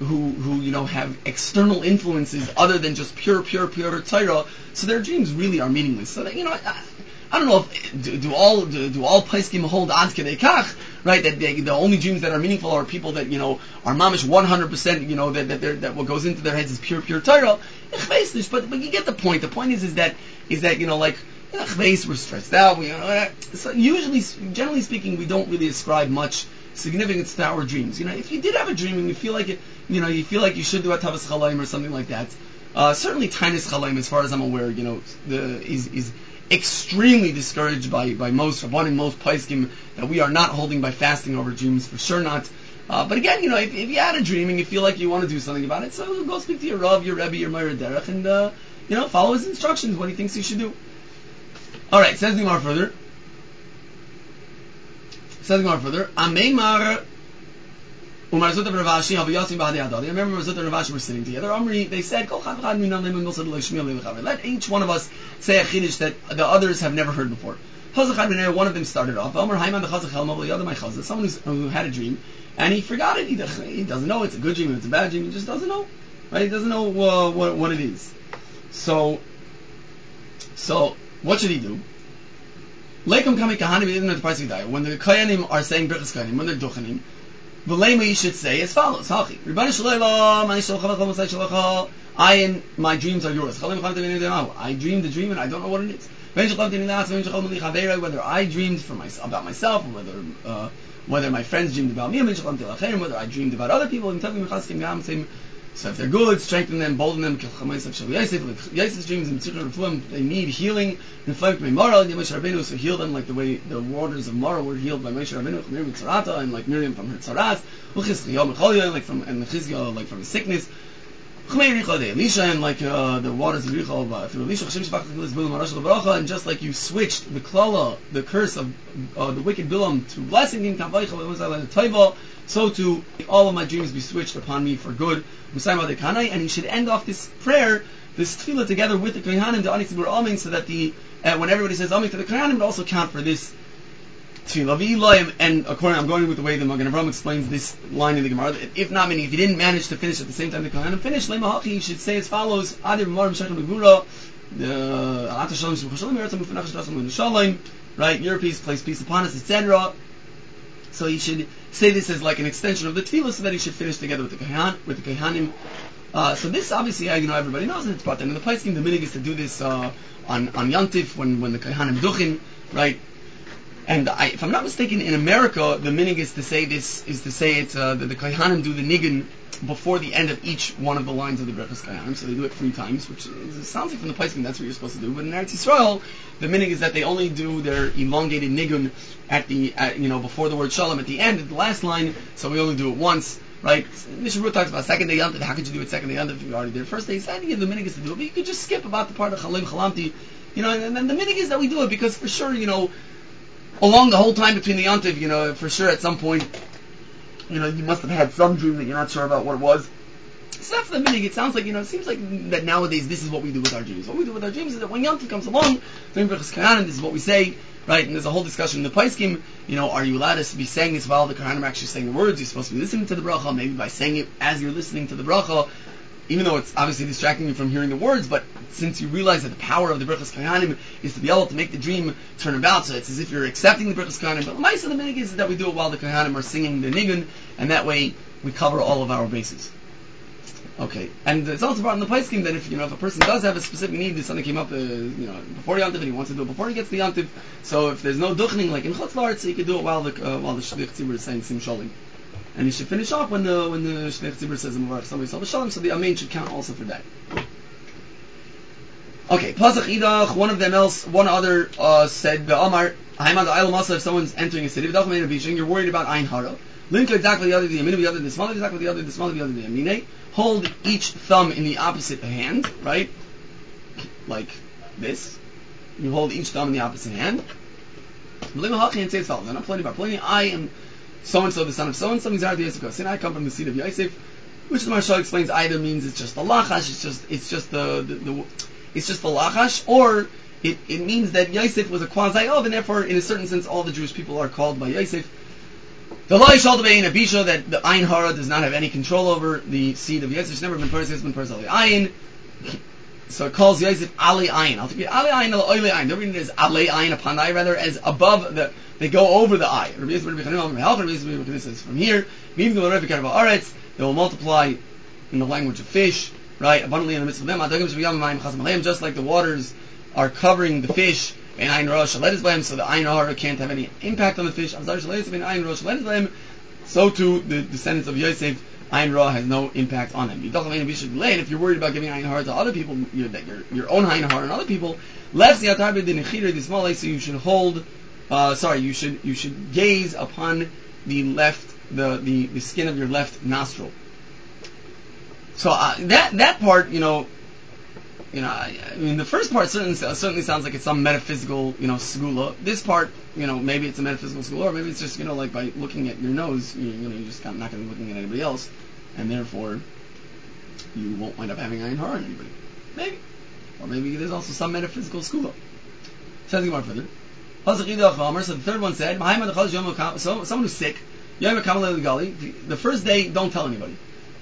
who have external influences other than just pure Torah, so their dreams really are meaningless. So that, I don't know if do all Paiskim hold Ad Kedei Kach, right? That the only dreams that are meaningful are people that are mamish 100%, that what goes into their heads is pure Torah. But you get the point. The point is that we're stressed out. So usually, generally speaking, we don't really ascribe much significance to our dreams. If you did have a dream and you feel like you feel like you should do a Tavas Chalaim or something like that, certainly Tainis Chalaim, as far as I'm aware, is extremely discouraged by most Rabbanim, most Paiskim, that we are not holding by fasting over dreams, for sure not. But again, if you had a dream and you feel like you want to do something about it, so go speak to your Rav, your Rebbe, your Meir Derech, and follow his instructions, what he thinks you should do. Alright, says the Gemara further. Ameimar Umar Zut and Ravashi Abu Yasim Ba'adei Adadi. I remember Zut and Ravashi were sitting together. Amri, they said, let each one of us say a chiddush that the others have never heard before. One of them started off. Someone who had a dream and he forgot it. He doesn't know it's a good dream, it's a bad dream. He just doesn't know, right? He doesn't know what it is. So what should he do? When the Kayanim are saying Birchas Kayanim, when they're Duchanim, V'lema, you should say as follows: I and my dreams are yours. I dreamed a dream and I don't know what it is. Whether I dreamed about myself, or whether my friends dreamed about me, whether I dreamed about other people. So if they're good, strengthen them, bolden them. Yosef's dreams in particular, they need healing. So heal them like the way the waters of Mara were healed by Moshe Rabbeinu, and like Miriam from her tzaras, and Chizkiah like from his sickness. Elisha, and like the waters of Yericho through Elisha, and just like you switched the klala, the curse of the wicked Bilam, to blessing him, so to all of my dreams be switched upon me for good. And he should end off this prayer, this tefillah, together with the Kohanim, the Anitzibur Amen, so that when everybody says Amen to the Kohanim, it also count for this tefillah. And I'm going with the way the Magen Avraham explains this line in the Gemara. If not, meaning if you didn't manage to finish at the same time the Kohanim finished, you should say as follows: right? Your peace, place peace upon us, etc. So he should say this as like an extension of the tefillah, so that he should finish together with the Kohanim. So this obviously, everybody knows, and it's brought down in the Paiskim. The minhag is to do this on Yantif when the Kohanim duchin, right? And if I'm not mistaken, in America, the minhag is to say it's that the Kohanim do the nigun before the end of each one of the lines of the Brechas Kohanim, so they do it 3 times, which sounds like from the Paiskim that's what you're supposed to do. But in Eretz Yisrael, the minhag is that they only do their elongated nigun before the word Shalom at the end, at the last line. So we only do it once, right? Mishnah Berurah talks about second day Yantiv. How could you do it second day Yantiv if you already did it first day? So the minhag is to do it, but you could just skip about the part of Chalim Chalamti, and then the minhag is that we do it because for sure, along the whole time between the Yantiv, for sure at some point, you must have had some dream that you're not sure about what it was. So that's the minhag. It sounds like, it seems like that nowadays this is what we do with our dreams. What we do with our dreams is that when Yantiv comes along, during Brechas Kohanim, this is what we say, right? And there's a whole discussion in the Paiskim, are you allowed to be saying this while the Kohanim are actually saying the words? You're supposed to be listening to the bracha, maybe by saying it as you're listening to the bracha, even though it's obviously distracting you from hearing the words, but since you realize that the power of the Brechas Kohanim is to be able to make the dream turn about, so it's as if you're accepting the Brechas Kohanim. But the Ma'aseh of the minhag is that we do it while the Kohanim are singing the nigun, and that way we cover all of our bases. Okay, and it's also brought in the Paiskim that if a person does have a specific need, if something came up, before Yantiv, and he wants to do it before he gets the Yantiv, so if there's no duchning like in Chutz La'aretz, so he could do it while the Shliach Tzibur is saying Sim Sholim. And he should finish off when the Shliach Tzibur says Mevarach Samay Yisrael B'Shalom, so the Amen should count also for that. Okay, Pasach Idach, one other said, Be'amar, Haimad Ayel Masa, if someone's entering a city, you're worried about Ein Hara. Linka exactly the other, the Yamin, the other, the Smal, exactly the other, the Smal, the other, the Yamine. Hold each thumb in the opposite hand, right? Like this. You hold each thumb in the opposite hand. And say as follows: I'm not plenty about plenty. I am so-and-so, the son of so-and-so. I come from the seed of Yosef, which the Marshal explains either means it's just the lachash, it's just the lachash, or it means that Yosef was a quasi of, and therefore, in a certain sense, all the Jewish people are called by Yosef. The law is called in Abisha that the Ayin Hara does not have any control over the seed of Yosef. It's never been Perez, it's been Perez Ali Ayin. So it calls Yosef Ali Ayin. I'll take it Ali Ayin, Ali Ayin. Don't read it as Ali Ayin upon the eye, rather as above the, they go over the eye. From here, they will multiply in the language of fish, right? Abundantly in the midst of them. Just like the waters are covering the fish, and Ayin Rosh Shaletis B'hem, so the Ayin Hara can't have any impact on the fish. So too, the descendants of Yosef, Ayin Ra has no impact on them. And if you're worried about giving Ayin Hara to other people, your own Ayin Hara and other people, so you should hold. You should gaze upon the skin of your left nostril. So that part, I mean, the first part certainly sounds like it's some metaphysical, segula. This part, maybe it's a metaphysical segula, or maybe it's just, like by looking at your nose, you're just not going to be looking at anybody else, and therefore you won't wind up having Ayin Hara on anybody. Maybe. Or maybe there's also some metaphysical segula. Says the Gemara further. So the third one said, someone who's sick, the first day, don't tell anybody,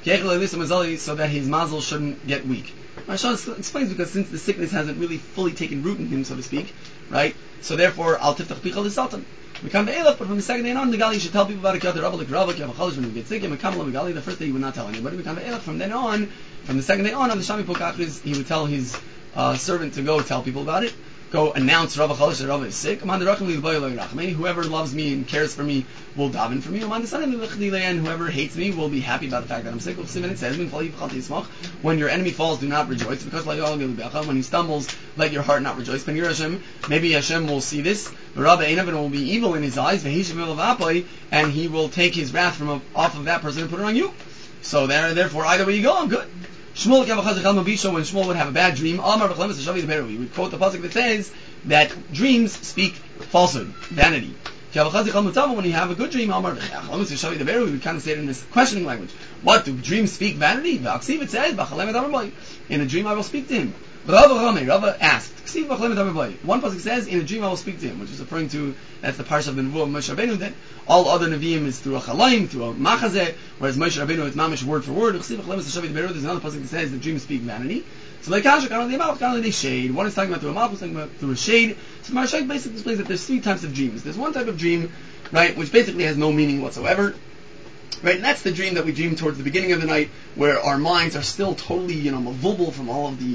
so that his mazel shouldn't get weak. Rashi explains because since the sickness hasn't really fully taken root in him, so to speak, right? So therefore, al tiftach picha l'satan. We come to Elif, but from the second day on, the gali you should tell people about it. When you get sick, the first day you would not tell anybody. We come to Elif, from then on, from the second day on the Shami Pokachris, he would tell his servant to go tell people about it. Go announce Rabba Chalish that Rabba is sick. Whoever loves me and cares for me will daven for me. And whoever hates me will be happy about the fact that I'm sick. And it says, when your enemy falls, do not rejoice, because when he stumbles, let your heart not rejoice. Maybe Hashem will see this. And it will be evil in his eyes, and he will take his wrath off of that person and put it on you. So therefore, either way you go, I'm good. When Shmuel would have a bad dream, he would quote the pasuk that says that dreams speak falsehood, vanity. When you have a good dream, he would kind of say it in this questioning language. What, do dreams speak vanity? It says, in a dream I will speak to him. Rava asked, one pasuk says, in a dream I will speak to him, which is referring to, that's the parsha of the Nevuah of Moshe Rabbeinu, that all other Nevi'im is through a chalaim, through a machazeh, whereas Moshe Rabbeinu is mamish word for word. There's another pasuk that says the dreams speak vanity. So like kasha, they shade. One is talking about through a malchus, talking about through a shade. So Maharshal basically explains that there's three types of dreams. There's one type of dream, right, which basically has no meaning whatsoever. Right, and that's the dream that we dream towards the beginning of the night, where our minds are still totally, mavulbul from all of the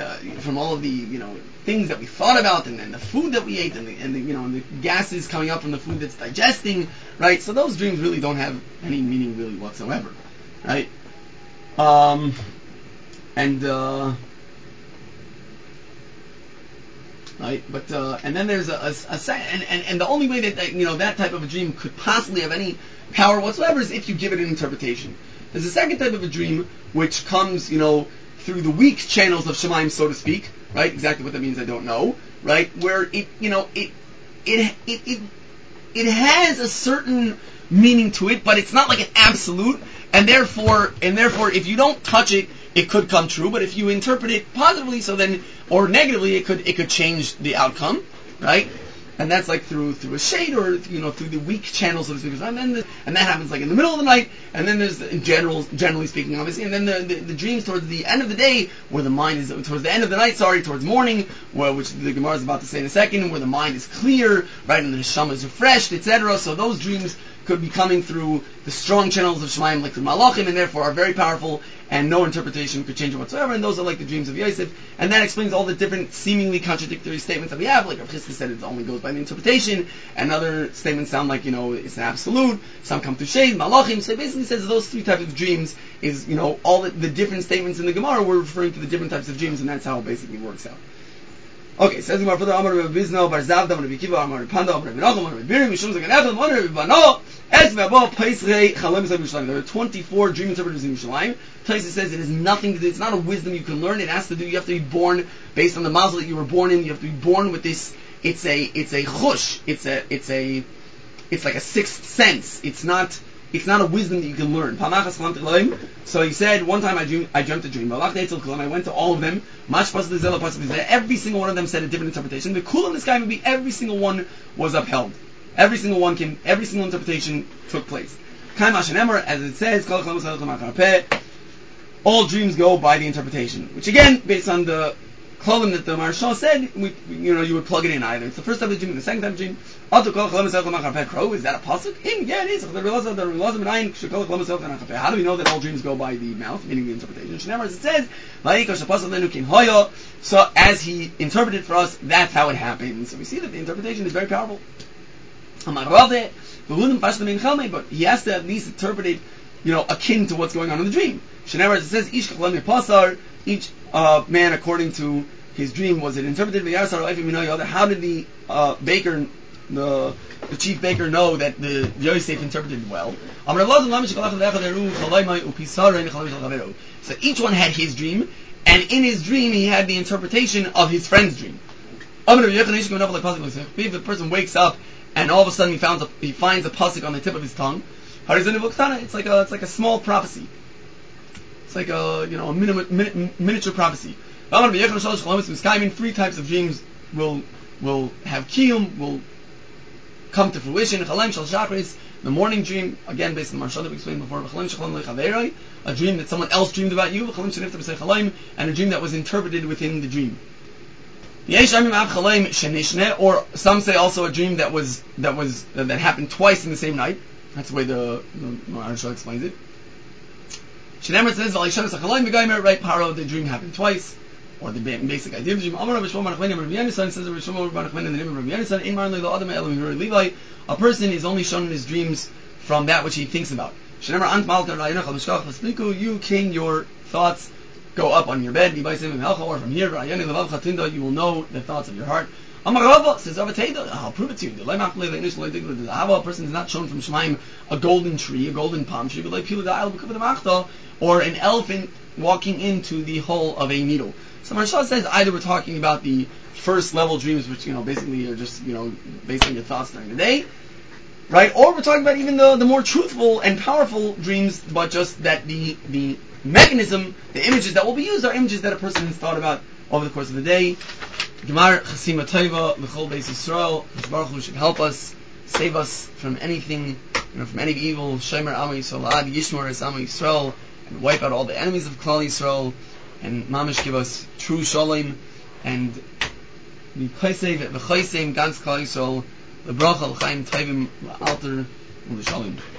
things that we thought about, and the food that we ate, and the gases coming up from the food that's digesting, right? So those dreams really don't have any meaning really whatsoever, right? Right, but and then there's and the only way that that type of a dream could possibly have any power whatsoever is if you give it an interpretation. There's a second type of a dream which comes, through the weak channels of Shemaim, so to speak, right? Exactly what that means, I don't know, right? Where it has a certain meaning to it, but it's not like an absolute, and therefore, if you don't touch it, it could come true. But if you interpret it positively, or negatively, it could change the outcome, right? And that's like through a shade, or through the weak channels, so to speak. And that happens like in the middle of the night. And then there's generally speaking, obviously. And then the dreams towards the end of the day, where the mind is towards the end of the night. Towards morning, which the Gemara is about to say in a second, where the mind is clear, right, and the neshama is refreshed, etc. So those dreams could be coming through the strong channels of Shemaim, like through Malachim, and therefore are very powerful, and no interpretation could change it whatsoever. And those are like the dreams of Yosef, and that explains all the different seemingly contradictory statements that we have. Like Rav Chizkiah said, it only goes by the interpretation, and other statements sound like it's an absolute. Some come through shade, Malachim. So it basically says those three types of dreams is all the different statements in the Gemara were referring to the different types of dreams, and that's how it basically works out. Okay, says the Gemara further, Amar Rabbi Bizno, Bar Zavda, Amar Rabbi Kiva, Amar Rabbi Panda, Amar Rabbi Nachum, Amar Rabbi Birim, Mishum Zaganachim, Amar Rabbi Bano, Es V'abo, Paisrei, Chalem Yisrael Yerushalayim. There are 24 dream interpreters in Yerushalayim. Taisus says it has nothing to do, it's not a wisdom you can learn, it has to do, you have to be born based on the mazel that you were born in, you have to be born with this, it's a chush, it's like a sixth sense, it's not a wisdom that you can learn. So he said, one time I dreamt a dream. I went to all of them. Every single one of them said a different interpretation. The cool in this guy would be every single one was upheld. every single interpretation took place. As it says, all dreams go by the interpretation, which again, based on the Klolim that the Maharshal said, you would plug it in either. It's the first type of dream and the second type of dream. Is that a pasuk? Yeah, it is. How do we know that all dreams go by the mouth, meaning the interpretation? As it says, so as he interpreted for us, that's how it happens. So we see that the interpretation is very powerful. But he has to at least interpret it, akin to what's going on in the dream. As it says, each man according to his dream was it interpreted. How did the baker, the chief baker, know that the Yosef interpreted well? So each one had his dream, and in his dream he had the interpretation of his friend's dream. If the person wakes up and all of a sudden he finds a pasuk on the tip of his tongue, it's like a small prophecy. It's like a miniature prophecy. 3 types of dreams will have kiyum, will come to fruition. The morning dream, again based on the Maharshal that we explained before, a dream that someone else dreamed about you, and a dream that was interpreted within the dream. Or some say also a dream that happened twice in the same night. That's the way the Maharshal explains it. Shenemer says, right, Paro, the dream happened twice, or the basic idea of the dream. Says in the name of Rabbi Yonasan, a person is only shown in his dreams from that which he thinks about. You king, your thoughts go up on your bed, or from here, you will know the thoughts of your heart. Says I'll prove it to you. A person is not shown from Shemaim a golden tree, a golden palm tree, or an elephant walking into the hole of a needle. So Maharshal says either we're talking about the first level dreams, which basically are just based on your thoughts during the day, right? Or we're talking about even the more truthful and powerful dreams, but just that the mechanism, the images that will be used are images that a person has thought about over the course of the day. Gemar Chasima Tova L'chol Beis Yisrael. Baruch Hu should help us, save us from anything, from any evil. Shomer Am Yisrael Ad Yishmor Es Am Yisrael, and wipe out all the enemies of Klal Yisrael, and Mamish give us true Shalom, and V'Chaysev V'Chaysem Gans Klal Yisrael, L'Bracha L'Chaim Tovim L'Alter L'Shalom.